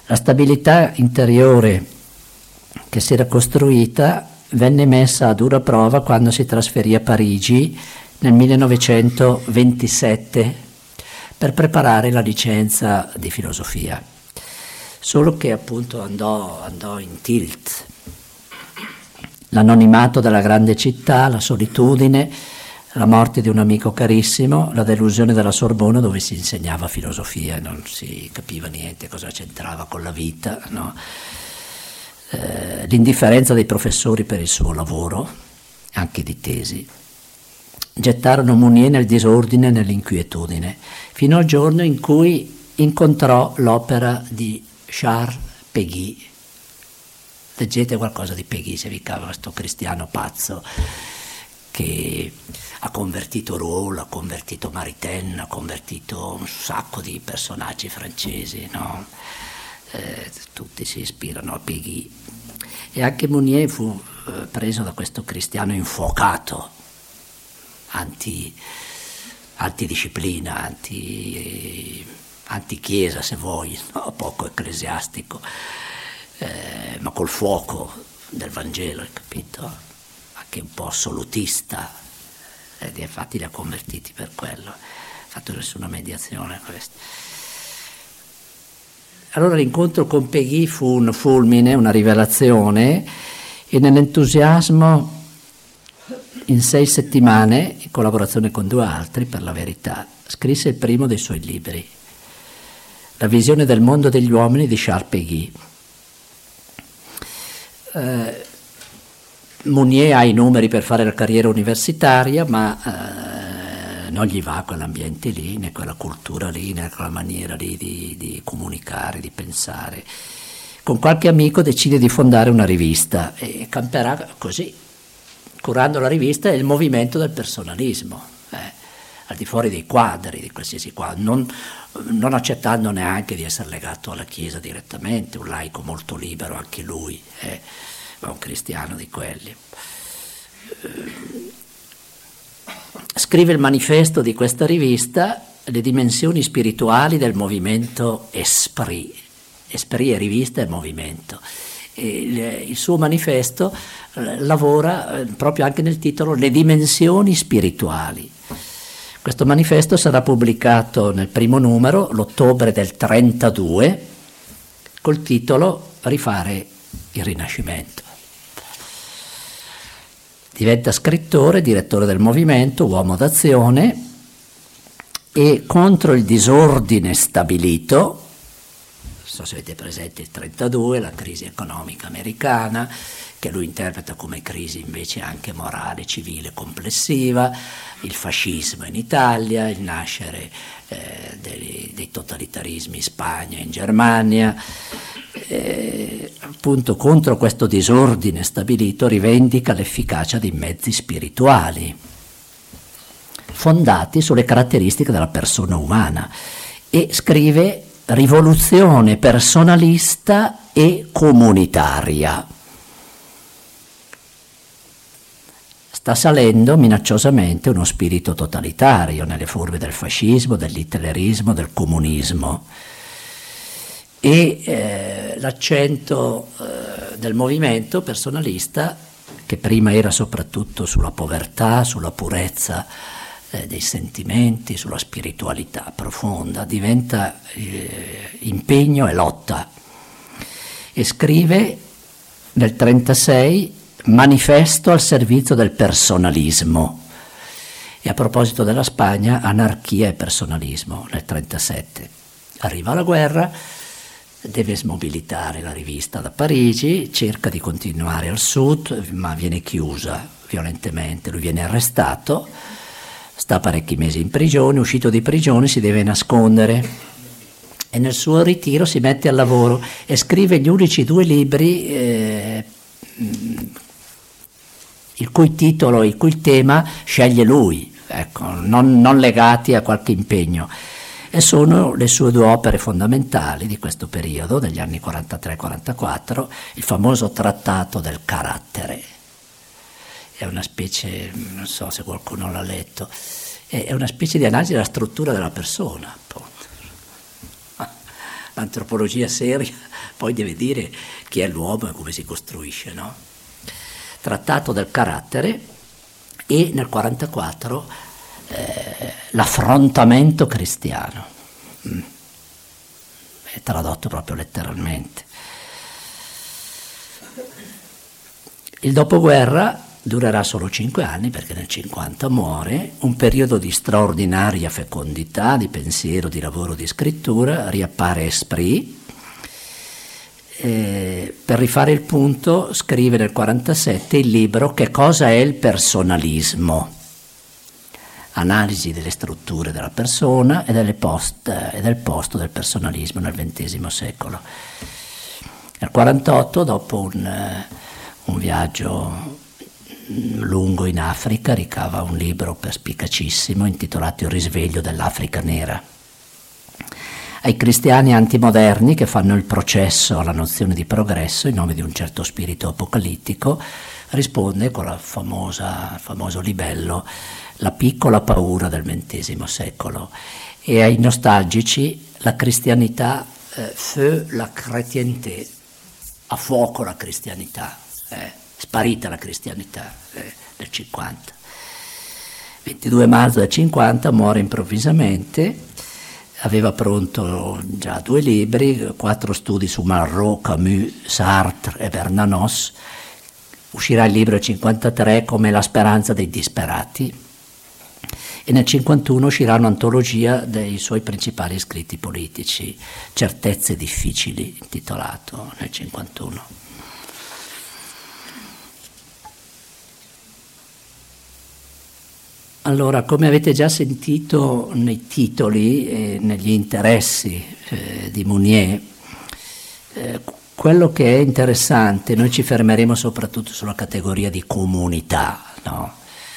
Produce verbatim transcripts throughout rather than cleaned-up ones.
La stabilità interiore che si era costruita venne messa a dura prova quando si trasferì a Parigi nel millenovecentoventisette per preparare la licenza di filosofia. Solo che appunto andò, andò in tilt. L'anonimato della grande città, la solitudine, la morte di un amico carissimo, la delusione della Sorbona dove si insegnava filosofia e non si capiva niente cosa c'entrava con la vita, no? Eh, l'indifferenza dei professori per il suo lavoro, anche di tesi, gettarono Mounier nel disordine e nell'inquietudine, fino al giorno in cui incontrò l'opera di Charles Péguy. Leggete qualcosa di Péguy, se vi cava questo cristiano pazzo che ha convertito Rouault, ha convertito Maritain, ha convertito un sacco di personaggi francesi, no? Eh, tutti si ispirano a Péguy. E anche Mounier fu eh, preso da questo cristiano infuocato, anti, antidisciplina, anti, antichiesa se vuoi, no? Poco ecclesiastico. Eh, ma col fuoco del Vangelo, hai capito? Anche un po' assolutista, ed infatti li ha convertiti per quello, ha fatto nessuna mediazione questo. Allora l'incontro con Péguy fu un fulmine, una rivelazione, e nell'entusiasmo in sei settimane, in collaborazione con due altri, per la verità, scrisse il primo dei suoi libri, La visione del mondo degli uomini di Charles Péguy. Eh, Mounier ha i numeri per fare la carriera universitaria, ma eh, non gli va quell'ambiente lì, né quella cultura lì, né quella maniera lì di, di comunicare, di pensare. Con qualche amico decide di fondare una rivista e camperà così, curando la rivista e il movimento del personalismo, eh, al di fuori dei quadri, di qualsiasi quadro, non, non accettando neanche di essere legato alla Chiesa direttamente, un laico molto libero anche lui, eh, ma un cristiano di quelli. Scrive il manifesto di questa rivista, le dimensioni spirituali del movimento Esprit. Esprit è rivista e movimento. E il, il suo manifesto eh, lavora eh, proprio anche nel titolo Le dimensioni spirituali. Questo manifesto sarà pubblicato nel primo numero, l'ottobre del trentadue, col titolo Rifare il Rinascimento. Diventa scrittore, direttore del movimento, uomo d'azione, e contro il disordine stabilito, non so se avete presente il trentadue, la crisi economica americana, che lui interpreta come crisi invece anche morale, civile, complessiva, il fascismo in Italia, il nascere eh, dei, dei totalitarismi in Spagna e in Germania. Eh, appunto contro questo disordine stabilito rivendica l'efficacia di mezzi spirituali fondati sulle caratteristiche della persona umana e scrive rivoluzione personalista e comunitaria. Sta salendo minacciosamente uno spirito totalitario nelle forme del fascismo, dell'hitlerismo, del comunismo. E eh, l'accento eh, del movimento personalista, che prima era soprattutto sulla povertà, sulla purezza eh, dei sentimenti, sulla spiritualità profonda, diventa eh, impegno e lotta. E scrive nel trentasei Manifesto al servizio del personalismo. E a proposito della Spagna, anarchia e personalismo nel trentasette. Arriva la guerra, deve smobilitare la rivista da Parigi, cerca di continuare al sud, ma viene chiusa violentemente, lui viene arrestato, sta parecchi mesi in prigione, uscito di prigione si deve nascondere e nel suo ritiro si mette al lavoro e scrive gli unici due libri eh, il cui titolo, il cui tema sceglie lui, ecco, non, non legati a qualche impegno. E sono le sue due opere fondamentali di questo periodo, degli anni quarantatré quarantaquattro, il famoso Trattato del carattere. È una specie, non so se qualcuno l'ha letto, è una specie di analisi della struttura della persona, appunto. l'antropologia seria poi deve dire chi è l'uomo e come si costruisce, no? Trattato del carattere e nel quarantaquattro eh, l'affrontamento cristiano. Mm. È tradotto proprio letteralmente. Il dopoguerra durerà solo cinque anni perché nel cinquanta muore, un periodo di straordinaria fecondità, di pensiero, di lavoro, di scrittura, riappare Esprit. Eh, per rifare il punto scrive nel quarantasette il libro Che cosa è il personalismo? Analisi delle strutture della persona e, delle post, e del posto del personalismo nel ventesimo secolo. Nel quarantotto, dopo un, un viaggio lungo in Africa, ricava un libro perspicacissimo intitolato Il risveglio dell'Africa nera. Ai cristiani antimoderni che fanno il processo alla nozione di progresso in nome di un certo spirito apocalittico risponde con la famosa, famoso libello La piccola paura del ventesimo secolo, e ai nostalgici la cristianità, eh, feu la chrétienté, a fuoco la cristianità, eh, sparita la cristianità eh, del cinquanta. ventidue marzo del cinquanta muore improvvisamente, aveva pronto già due libri, quattro studi su Malraux, Camus, Sartre e Bernanos. Uscirà il libro nel cinquantatré come La speranza dei disperati e nel cinquantuno uscirà un'antologia dei suoi principali scritti politici, Certezze difficili, intitolato nel cinquantuno. Allora, come avete già sentito nei titoli e negli interessi eh, di Mounier, eh, quello che è interessante, noi ci fermeremo soprattutto sulla categoria di comunità, no?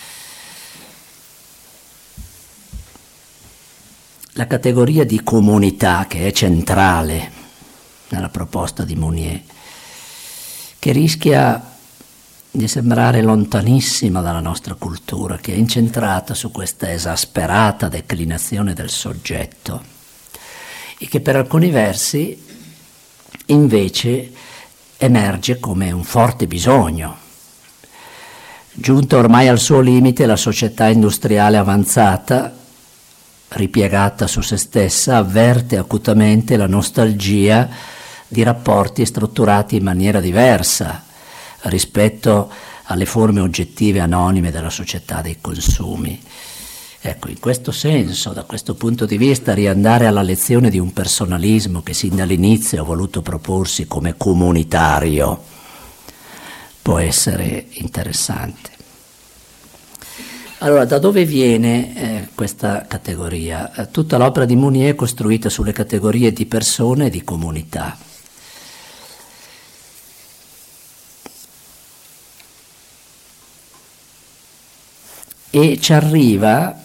La categoria di comunità che è centrale nella proposta di Mounier, che rischia di sembrare lontanissima dalla nostra cultura, che è incentrata su questa esasperata declinazione del soggetto e che per alcuni versi invece emerge come un forte bisogno. Giunta ormai al suo limite, la società industriale avanzata, ripiegata su se stessa, avverte acutamente la nostalgia di rapporti strutturati in maniera diversa rispetto alle forme oggettive anonime della società dei consumi. Ecco, in questo senso, da questo punto di vista, riandare alla lezione di un personalismo che sin dall'inizio ha voluto proporsi come comunitario può essere interessante. Allora, da dove viene eh, questa categoria? Eh, tutta l'opera di Mounier è costruita sulle categorie di persone e di comunità. E ci arriva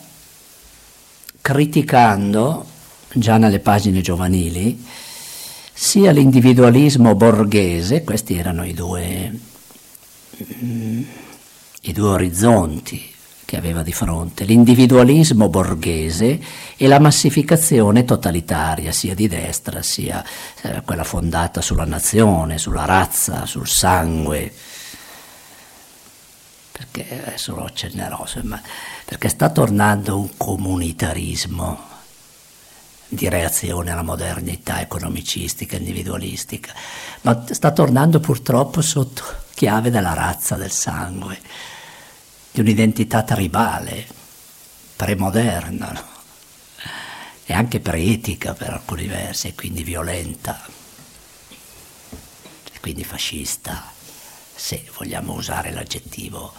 criticando, già nelle pagine giovanili, sia l'individualismo borghese, questi erano i due, i due orizzonti che aveva di fronte, l'individualismo borghese e la massificazione totalitaria, sia di destra sia eh, quella fondata sulla nazione, sulla razza, sul sangue. Perché adesso lo accennerò, ma perché sta tornando un comunitarismo di reazione alla modernità economicistica, individualistica, ma sta tornando purtroppo sotto chiave della razza, del sangue, di un'identità tribale, premoderna, no? E anche preetica per alcuni versi, e quindi violenta, e quindi fascista, se vogliamo usare l'aggettivo.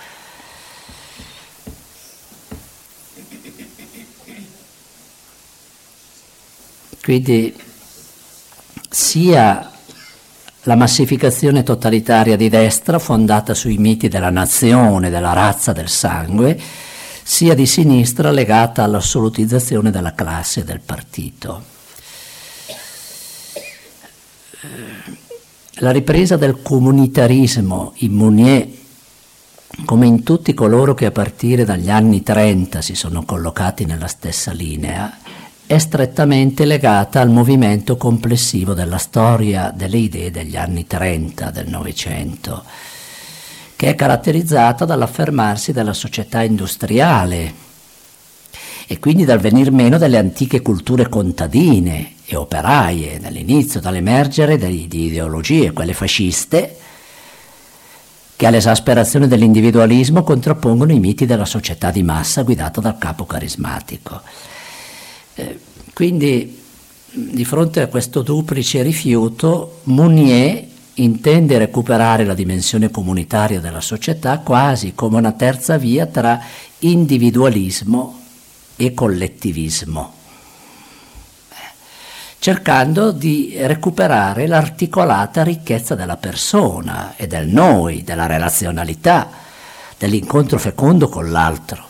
Quindi sia la massificazione totalitaria di destra, fondata sui miti della nazione, della razza, del sangue, sia di sinistra legata all'assolutizzazione della classe e del partito. La ripresa del comunitarismo in Mounier, come in tutti coloro che a partire dagli anni trenta si sono collocati nella stessa linea, è strettamente legata al movimento complessivo della storia delle idee degli anni trenta del Novecento, che è caratterizzata dall'affermarsi della società industriale e quindi dal venir meno delle antiche culture contadine e operaie, dall'inizio, dall'emergere di, di ideologie, quelle fasciste, che all'esasperazione dell'individualismo contrappongono i miti della società di massa guidata dal capo carismatico. Eh, quindi, di fronte a questo duplice rifiuto, Mounier intende recuperare la dimensione comunitaria della società quasi come una terza via tra individualismo e collettivismo, cercando di recuperare l'articolata ricchezza della persona e del noi, della relazionalità, dell'incontro fecondo con l'altro.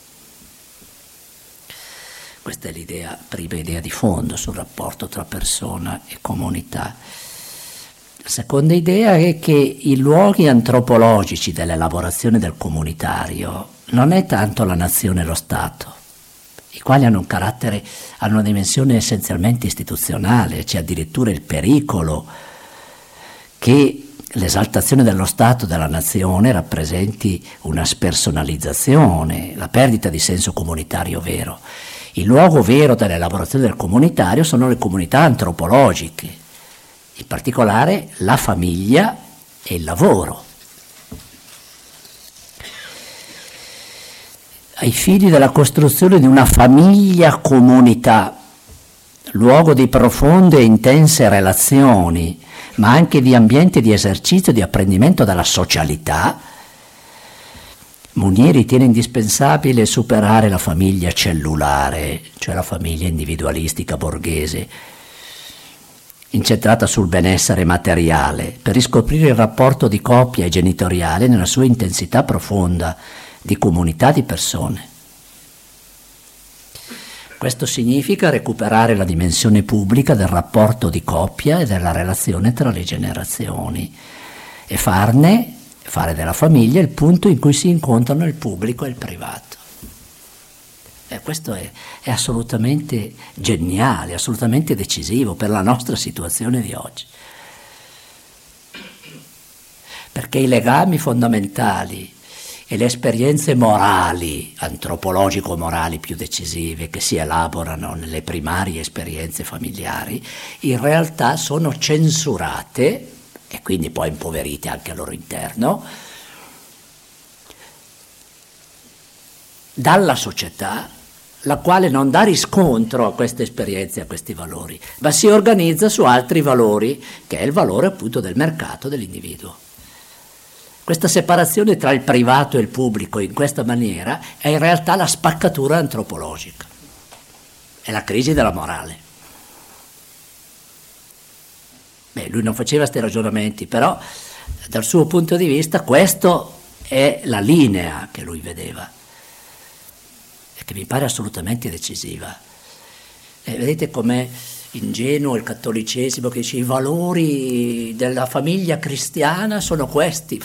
Questa è l'idea, prima idea di fondo sul rapporto tra persona e comunità. La seconda idea è che i luoghi antropologici dell'elaborazione del comunitario non è tanto la nazione e lo Stato, i quali hanno un carattere, hanno una dimensione essenzialmente istituzionale, c'è addirittura il pericolo che l'esaltazione dello Stato e della nazione rappresenti una spersonalizzazione, la perdita di senso comunitario vero. Il luogo vero dell'elaborazione del comunitario sono le comunità antropologiche, in particolare la famiglia e il lavoro. Ai fini della costruzione di una famiglia comunità, luogo di profonde e intense relazioni, ma anche di ambiente di esercizio e di apprendimento della socialità, Mounier ritiene indispensabile superare la famiglia cellulare, cioè la famiglia individualistica borghese, incentrata sul benessere materiale, per riscoprire il rapporto di coppia e genitoriale nella sua intensità profonda, di comunità di persone. Questo significa recuperare la dimensione pubblica del rapporto di coppia e della relazione tra le generazioni e farne, fare della famiglia il punto in cui si incontrano il pubblico e il privato. E questo è, è assolutamente geniale, assolutamente decisivo per la nostra situazione di oggi. Perché i legami fondamentali e le esperienze morali, antropologico-morali più decisive, che si elaborano nelle primarie esperienze familiari, in realtà sono censurate, e quindi poi impoverite anche al loro interno, dalla società, la quale non dà riscontro a queste esperienze, a questi valori, ma si organizza su altri valori, che è il valore appunto del mercato dell'individuo. Questa separazione tra il privato e il pubblico in questa maniera è in realtà la spaccatura antropologica, è la crisi della morale. Beh, lui non faceva questi ragionamenti, però dal suo punto di vista questa è la linea che lui vedeva e che mi pare assolutamente decisiva. E vedete com'è ingenuo il cattolicesimo che dice i valori della famiglia cristiana sono questi.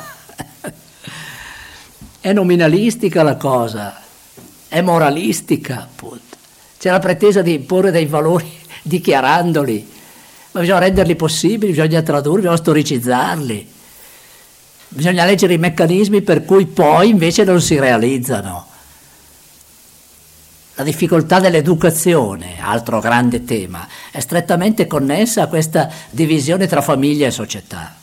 È nominalistica la cosa, è moralistica appunto. C'è la pretesa di imporre dei valori dichiarandoli, ma bisogna renderli possibili, bisogna tradurli, bisogna storicizzarli, bisogna leggere i meccanismi per cui poi invece non si realizzano. La difficoltà dell'educazione, altro grande tema, è strettamente connessa a questa divisione tra famiglia e società.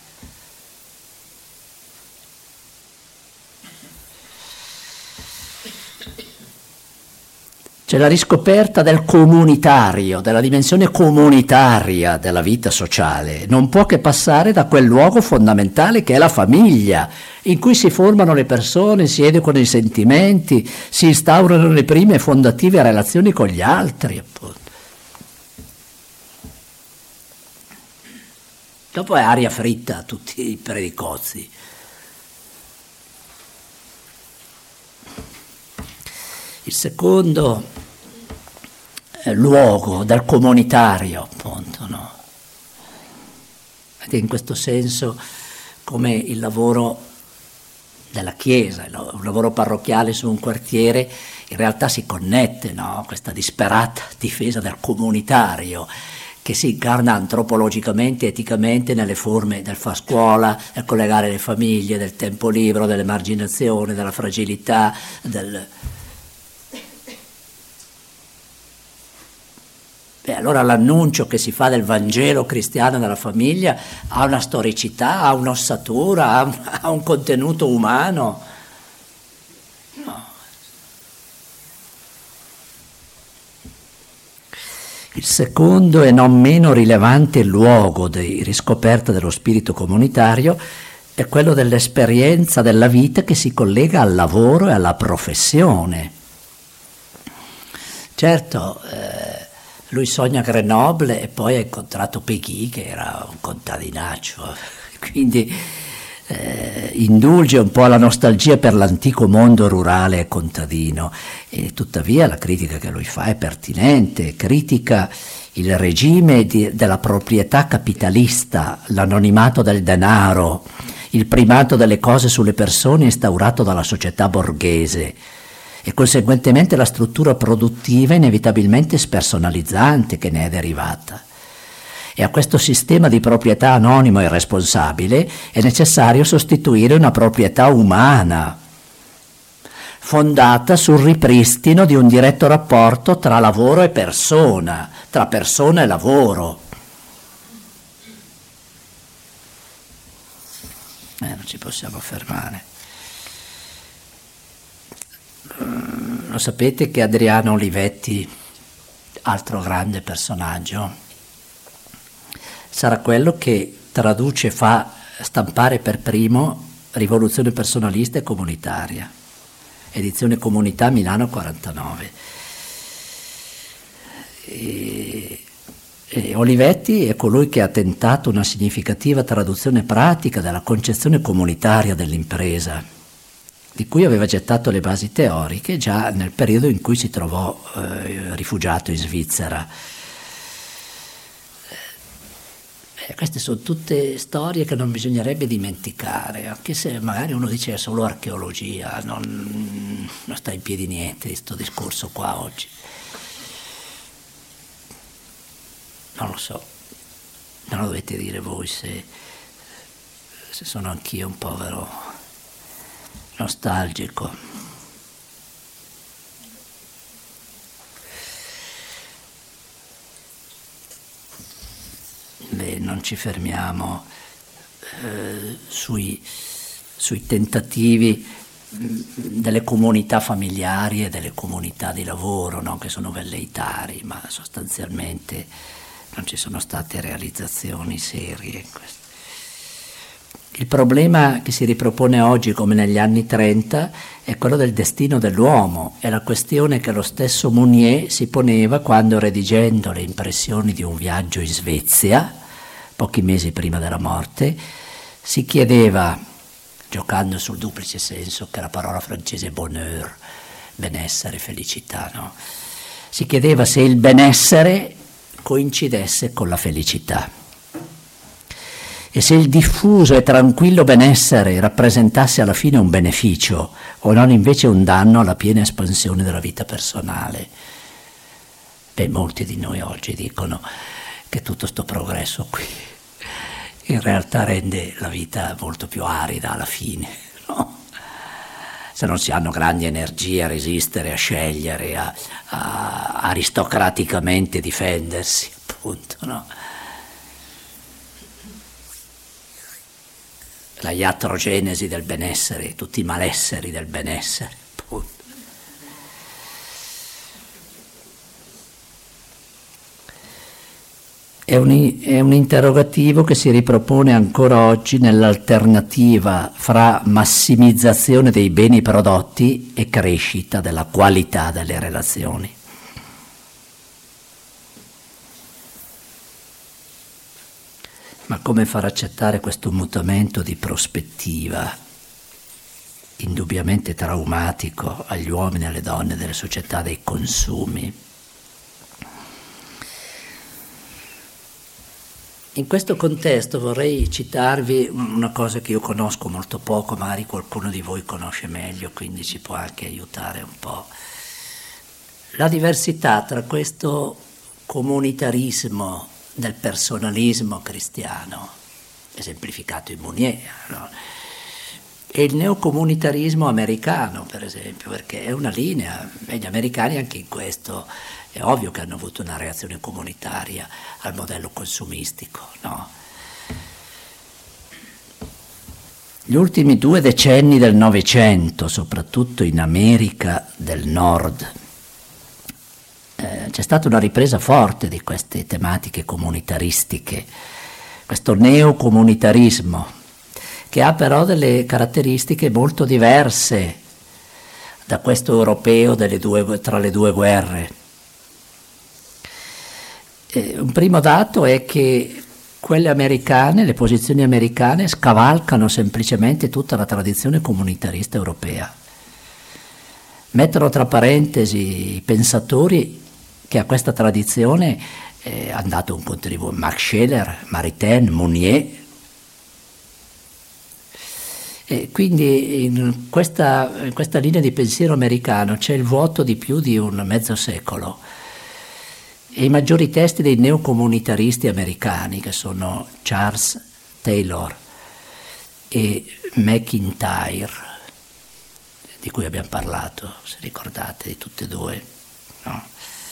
C'è la riscoperta del comunitario, della dimensione comunitaria della vita sociale. Non può che passare da quel luogo fondamentale che è la famiglia, in cui si formano le persone, si educano i sentimenti, si instaurano le prime fondative relazioni con gli altri, appunto. Dopo è aria fritta a tutti i predicozzi. Il secondo eh, luogo del comunitario, appunto, no? Ed in questo senso come il lavoro della Chiesa, il lavoro parrocchiale su un quartiere in realtà si connette, no? Questa disperata difesa del comunitario che si incarna antropologicamente, eticamente nelle forme del far scuola, del collegare le famiglie, del tempo libero, dell'emarginazione, della fragilità, del... Beh, allora l'annuncio che si fa del Vangelo cristiano della famiglia ha una storicità, ha un'ossatura, ha un, ha un contenuto umano. No. Il secondo e non meno rilevante luogo di riscoperta dello spirito comunitario è quello dell'esperienza della vita che si collega al lavoro e alla professione. Certo, eh, lui sogna a Grenoble e poi ha incontrato Peggy, che era un contadinaccio, quindi eh, indulge un po' alla nostalgia per l'antico mondo rurale e contadino, e tuttavia la critica che lui fa è pertinente, critica il regime di, della proprietà capitalista, l'anonimato del denaro, il primato delle cose sulle persone instaurato dalla società borghese, e conseguentemente la struttura produttiva inevitabilmente spersonalizzante che ne è derivata. E a questo sistema di proprietà anonimo e responsabile è necessario sostituire una proprietà umana, fondata sul ripristino di un diretto rapporto tra lavoro e persona, tra persona e lavoro. Eh, non ci possiamo fermare. Lo sapete che Adriano Olivetti, altro grande personaggio, sarà quello che traduce e fa stampare per primo Rivoluzione personalista e comunitaria, edizione Comunità Milano quarantanove. E, e Olivetti è colui che ha tentato una significativa traduzione pratica della concezione comunitaria dell'impresa, di cui aveva gettato le basi teoriche già nel periodo in cui si trovò eh, rifugiato in Svizzera. Eh, queste sono tutte storie che non bisognerebbe dimenticare, anche se magari uno dice è solo archeologia, non, non sta in piedi niente questo discorso qua oggi. Non lo so, non lo dovete dire voi se, se sono anch'io un povero nostalgico. Beh, non ci fermiamo eh, sui, sui tentativi delle comunità familiari e delle comunità di lavoro, no? Che sono velleitari, ma sostanzialmente non ci sono state realizzazioni serie in questo. Il problema che si ripropone oggi come negli anni trenta è quello del destino dell'uomo, è la questione che lo stesso Mounier si poneva quando, redigendo le impressioni di un viaggio in Svezia, pochi mesi prima della morte, si chiedeva, giocando sul duplice senso che la parola francese bonheur, benessere, felicità, no? Si chiedeva se il benessere coincidesse con la felicità. E se il diffuso e tranquillo benessere rappresentasse alla fine un beneficio o non invece un danno alla piena espansione della vita personale. Beh, molti di noi oggi dicono che tutto sto progresso qui in realtà rende la vita molto più arida alla fine, no? Se non si hanno grandi energie a resistere, a scegliere, a, a aristocraticamente difendersi, appunto, no? La iatrogenesi del benessere, tutti i malesseri del benessere, appunto. È un, è un interrogativo che si ripropone ancora oggi nell'alternativa fra massimizzazione dei beni prodotti e crescita della qualità delle relazioni. Ma come far accettare questo mutamento di prospettiva, indubbiamente traumatico agli uomini e alle donne delle società dei consumi? In questo contesto vorrei citarvi una cosa che io conosco molto poco, magari qualcuno di voi conosce meglio, quindi ci può anche aiutare un po'. la diversità tra questo comunitarismo del personalismo cristiano, esemplificato in Mounier, no? E il neocomunitarismo americano, per esempio, perché è una linea, e gli americani anche in questo è ovvio che hanno avuto una reazione comunitaria al modello consumistico, no? Gli ultimi due decenni del Novecento, soprattutto in America del Nord, eh, c'è stata una ripresa forte di queste tematiche comunitaristiche, questo neocomunitarismo, che ha però delle caratteristiche molto diverse da questo europeo delle due, tra le due guerre. Eh, un primo dato è che quelle americane, le posizioni americane, scavalcano semplicemente tutta la tradizione comunitarista europea. Mettono tra parentesi i pensatori che a questa tradizione eh, hanno dato un contributo: Max Scheler, Maritain, Mounier. E quindi in questa, in questa linea di pensiero americano c'è il vuoto di più di un mezzo secolo. E i maggiori testi dei neocomunitaristi americani, che sono Charles Taylor e McIntyre, di cui abbiamo parlato, se ricordate, di tutte e due, no?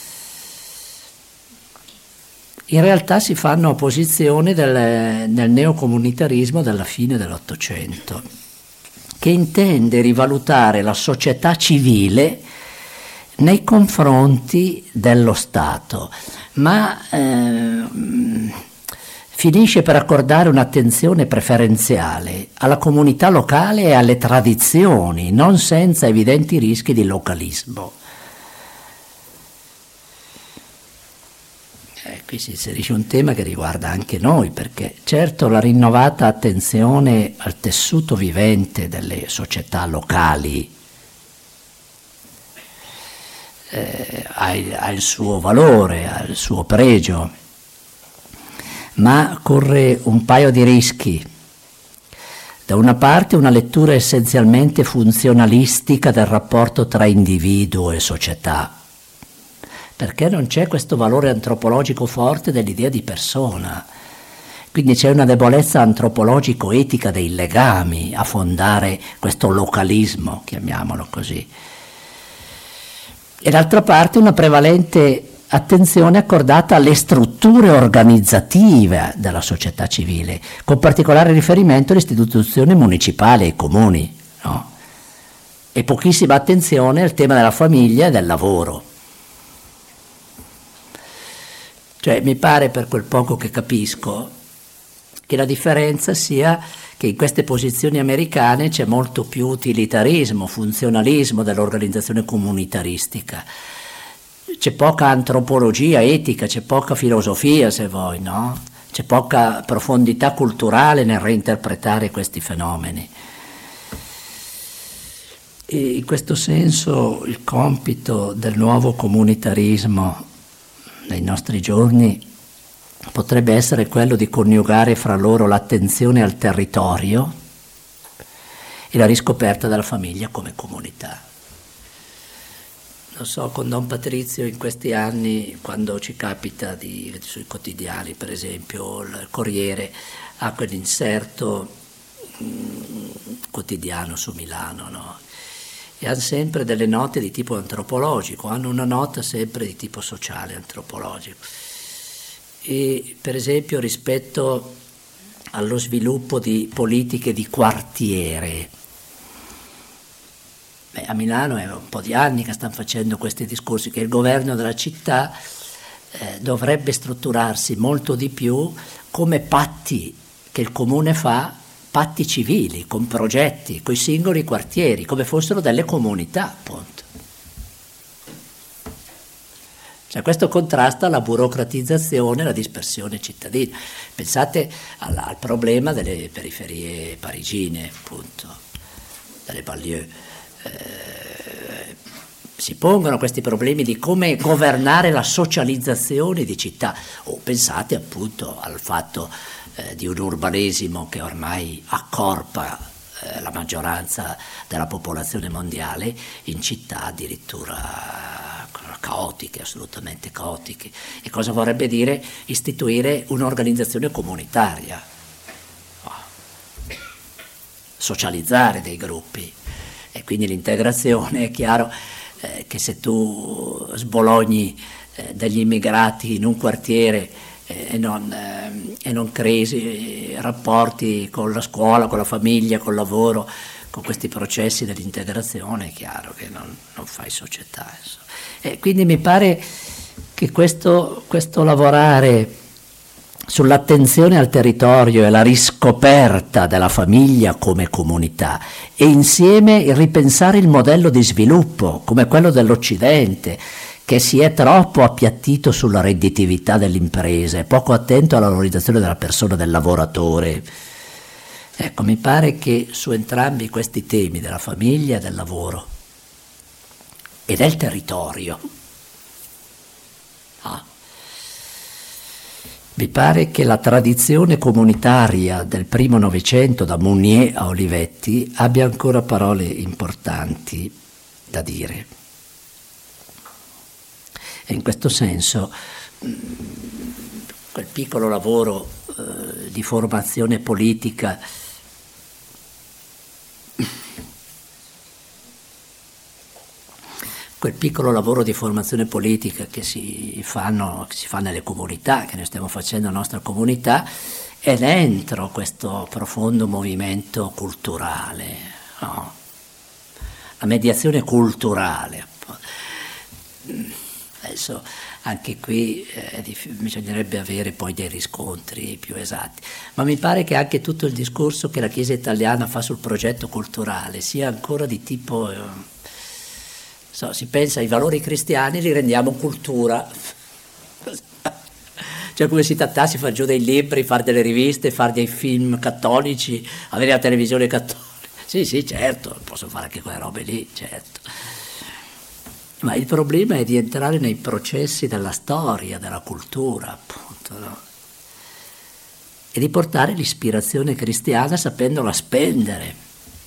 In realtà si fanno opposizione del, del neocomunitarismo della fine dell'Ottocento, che intende rivalutare la società civile nei confronti dello Stato, ma eh, finisce per accordare un'attenzione preferenziale alla comunità locale e alle tradizioni, non senza evidenti rischi di localismo. Eh, qui si inserisce un tema che riguarda anche noi, perché certo la rinnovata attenzione al tessuto vivente delle società locali eh, ha, il, ha il suo valore, ha il suo pregio, ma corre un paio di rischi. Da una parte una lettura essenzialmente funzionalistica del rapporto tra individuo e società, perché non c'è questo valore antropologico forte dell'idea di persona. Quindi c'è una debolezza antropologico-etica dei legami a fondare questo localismo, chiamiamolo così. E d'altra parte una prevalente attenzione accordata alle strutture organizzative della società civile, con particolare riferimento alle istituzioni municipali e ai comuni, no? E pochissima attenzione al tema della famiglia e del lavoro. Cioè, mi pare, per quel poco che capisco, che la differenza sia che in queste posizioni americane c'è molto più utilitarismo, funzionalismo dell'organizzazione comunitaristica. C'è poca antropologia etica, c'è poca filosofia, se vuoi, no? C'è poca profondità culturale nel reinterpretare questi fenomeni. E in questo senso il compito del nuovo comunitarismo nei nostri giorni potrebbe essere quello di coniugare fra loro l'attenzione al territorio e la riscoperta della famiglia come comunità. Non so, con Don Patrizio in questi anni, quando ci capita di, sui quotidiani, per esempio, il Corriere ha quell'inserto mh, quotidiano su Milano, no? E hanno sempre delle note di tipo antropologico, hanno una nota sempre di tipo sociale, antropologico. E per esempio rispetto allo sviluppo di politiche di quartiere, beh, a Milano è un po' di anni che stanno facendo questi discorsi, che il governo della città eh, dovrebbe strutturarsi molto di più come patti che il comune fa, patti civili, con progetti, con i singoli quartieri, come fossero delle comunità, appunto. Cioè, questo contrasta la burocratizzazione e la dispersione cittadina. Pensate al, al problema delle periferie parigine, appunto, delle banlieue. Eh, si pongono questi problemi di come governare la socializzazione di città, o pensate appunto al fatto eh, di un urbanesimo che ormai accorpa eh, la maggioranza della popolazione mondiale in città addirittura caotiche, assolutamente caotiche. E cosa vorrebbe dire istituire un'organizzazione comunitaria, socializzare dei gruppi. E quindi l'integrazione è chiaro eh, che se tu sbologni eh, degli immigrati in un quartiere eh, e, non, eh, e non crei eh, rapporti con la scuola, con la famiglia, col lavoro, con questi processi dell'integrazione, è chiaro che non, non fai società. Insomma. E quindi mi pare che questo, questo lavorare sull'attenzione al territorio e la riscoperta della famiglia come comunità e insieme il ripensare il modello di sviluppo come quello dell'Occidente, che si è troppo appiattito sulla redditività dell'impresa e poco attento alla valorizzazione della persona, del lavoratore. Ecco, mi pare che su entrambi questi temi della famiglia, del lavoro e del territorio, ah, mi pare che la tradizione comunitaria del primo Novecento, da Mounier a Olivetti, abbia ancora parole importanti da dire. E in questo senso quel piccolo lavoro eh, di formazione politica quel piccolo lavoro di formazione politica che si fanno, che si fa nelle comunità, che noi stiamo facendo nella nostra comunità, è dentro questo profondo movimento culturale, no? La mediazione culturale. Adesso anche qui eh, bisognerebbe avere poi dei riscontri più esatti, ma mi pare che anche tutto il discorso che la Chiesa italiana fa sul progetto culturale sia ancora di tipo... Eh, So, si pensa ai valori cristiani, li rendiamo cultura. Cioè come si trattasse di far giù dei libri, fare delle riviste, fare dei film cattolici, avere la televisione cattolica. Sì, sì, certo, posso fare anche quelle robe lì, certo. Ma il problema è di entrare nei processi della storia, della cultura, appunto, no? E di portare l'ispirazione cristiana sapendola spendere.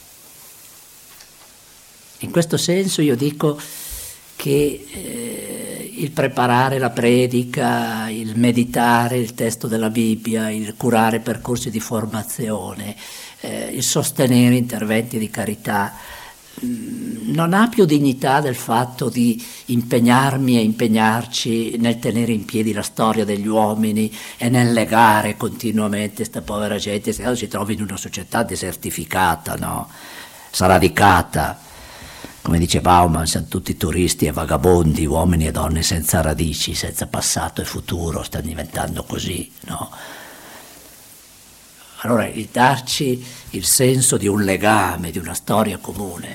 In questo senso io dico che eh, il preparare la predica, il meditare il testo della Bibbia, il curare percorsi di formazione, eh, il sostenere interventi di carità, mh, non ha più dignità del fatto di impegnarmi e impegnarci nel tenere in piedi la storia degli uomini e nel legare continuamente questa povera gente, se no si trova in una società desertificata, no? Sradicata. Come dice Bauman, siamo tutti turisti e vagabondi, uomini e donne senza radici, senza passato e futuro, stanno diventando così, no? Allora, il darci il senso di un legame, di una storia comune,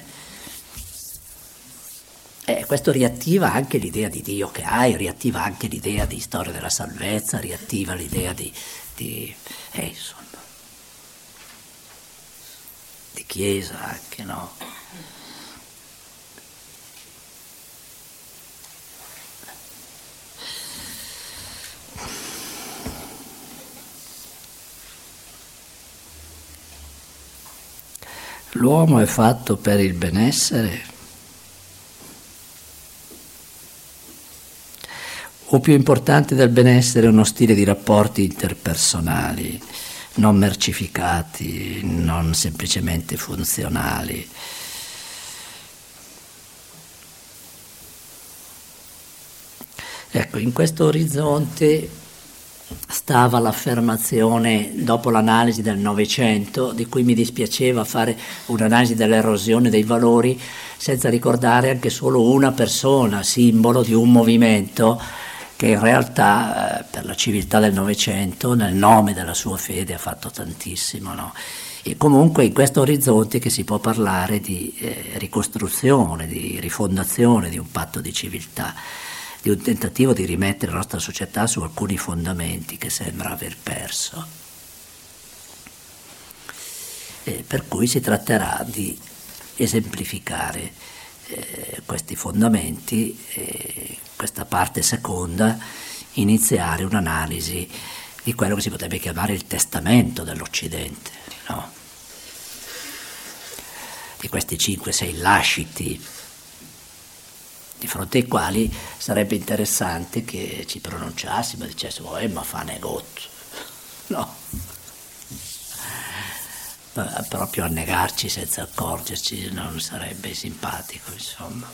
eh, questo riattiva anche l'idea di Dio che hai, riattiva anche l'idea di storia della salvezza, riattiva l'idea di, di eh, insomma, di chiesa anche, no? L'uomo è fatto per il benessere o più importante del benessere uno stile di rapporti interpersonali, non mercificati, non semplicemente funzionali. Ecco, in questo orizzonte stava l'affermazione, dopo l'analisi del Novecento, di cui mi dispiaceva fare un'analisi dell'erosione dei valori senza ricordare anche solo una persona, simbolo di un movimento che in realtà eh, per la civiltà del Novecento, nel nome della sua fede, ha fatto tantissimo, no? E comunque in questo orizzonte che si può parlare di eh, ricostruzione, di rifondazione di un patto di civiltà, di un tentativo di rimettere la nostra società su alcuni fondamenti che sembra aver perso. E per cui si tratterà di esemplificare eh, questi fondamenti e questa parte seconda, iniziare un'analisi di quello che si potrebbe chiamare il testamento dell'Occidente, no? Di questi cinque sei lasciti di di fronte ai quali sarebbe interessante che ci pronunciassimo e dicessimo eh ma fa negozio, no, ma proprio a negarci senza accorgerci non sarebbe simpatico, insomma.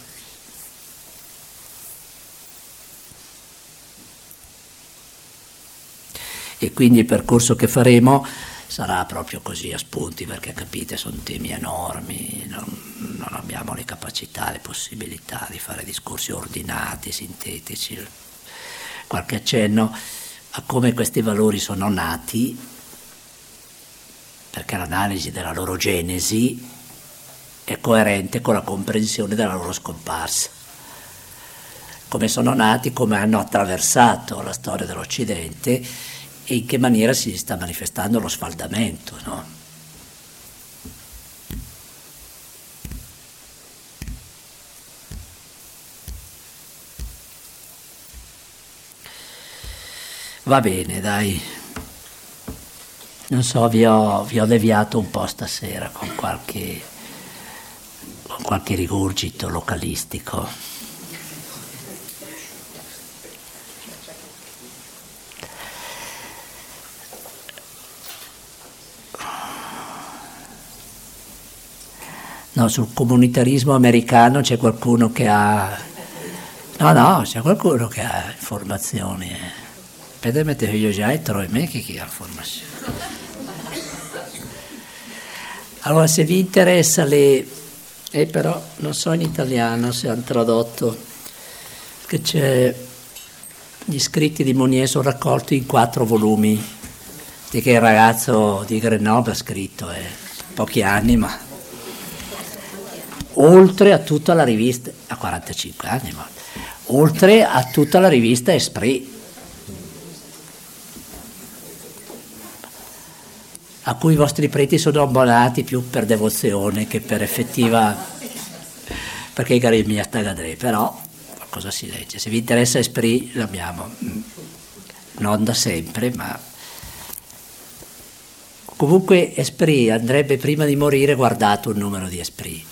E quindi il percorso che faremo sarà proprio così a spunti, perché capite sono temi enormi, non, non abbiamo le capacità, le possibilità di fare discorsi ordinati, sintetici. Qualche accenno a come questi valori sono nati, perché l'analisi della loro genesi è coerente con la comprensione della loro scomparsa. Come sono nati, come hanno attraversato la storia dell'Occidente e in che maniera si sta manifestando lo sfaldamento, no? Va bene, dai. Non so, vi ho, vi ho deviato un po' stasera con qualche, con qualche rigurgito localistico. No, sul comunitarismo americano c'è qualcuno che ha... No, no, c'è qualcuno che ha informazioni. Eh. Vedete che io già trovo me che chi ha informazioni. Allora, se vi interessa le... Eh, però non so in italiano se hanno tradotto, che c'è... Gli scritti di Monnier sono raccolti in quattro volumi, di che il ragazzo di Grenoble ha scritto, eh, pochi anni, ma... oltre a tutta la rivista, a quarantacinque anni, ma oltre a tutta la rivista Esprit, a cui i vostri preti sono abbonati più per devozione che per effettiva, perché i cari miei stagadre, però cosa si legge? Se vi interessa Esprit l'abbiamo, non da sempre, ma comunque Esprit andrebbe prima di morire guardato un numero di Esprit.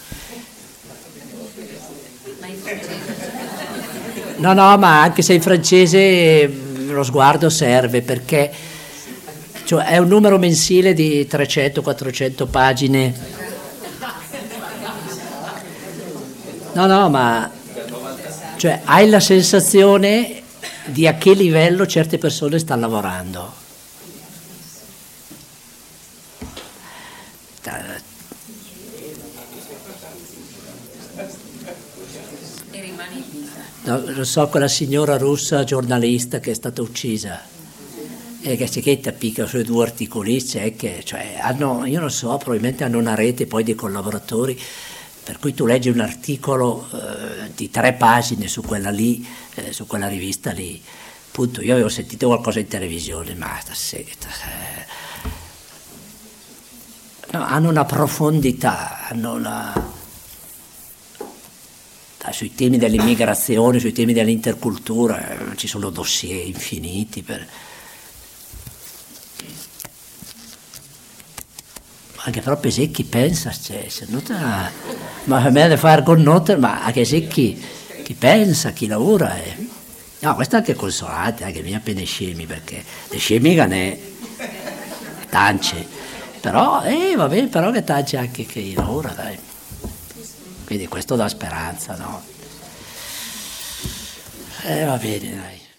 No, no, ma anche se in francese lo sguardo serve, perché cioè, è un numero mensile di trecento quattrocento pagine. No, no, ma cioè, hai la sensazione di a che livello certe persone stanno lavorando. No, lo so, quella signora russa giornalista che è stata uccisa e che si che picca sui due articoli, c'è che, cioè, hanno, io non so, probabilmente hanno una rete poi di collaboratori, per cui tu leggi un articolo eh, di tre pagine su quella lì, eh, su quella rivista lì, appunto, io avevo sentito qualcosa in televisione, ma stasera, eh, no, hanno una profondità, hanno una... Sui temi dell'immigrazione, sui temi dell'intercultura, ci sono dossier infiniti. Per... Anche però Pesecchi pensa, cioè, se nota, ma a me deve fare con note, ma anche se chi, chi pensa, chi lavora. È... No, questo è anche consolante, anche mia appena scemi, perché le scemi che ne tance, però, eh, va bene, però che tance anche chi lavora, dai. Quindi questo dà speranza, no? Eh, va bene, dai.